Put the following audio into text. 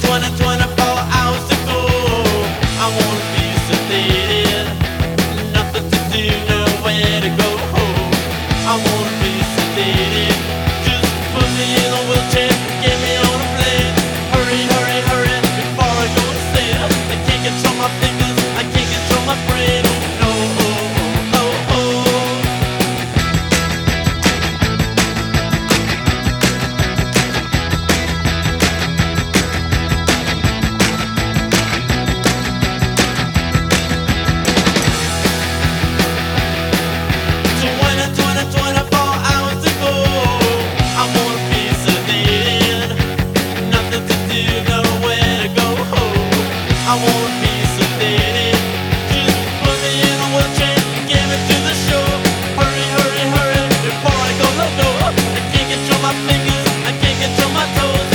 24 hours to go. I wanna be sedated, nothing to do, nowhere to go. I wanna be sedated, just put me in a wheelchair, get me on a plane. Hurry, hurry, hurry, before I go insane. I can't control my fingers, I can't control my brain. Oh no, oh, oh, oh. So 24 hours to go. I wanna be sedated, nothing to do, nowhere to go. I wanna be sedated, just put me in a wheelchair, get me to the shore. Hurry, hurry, hurry, before I go loco. I can't control my fingers, I can't control my toes.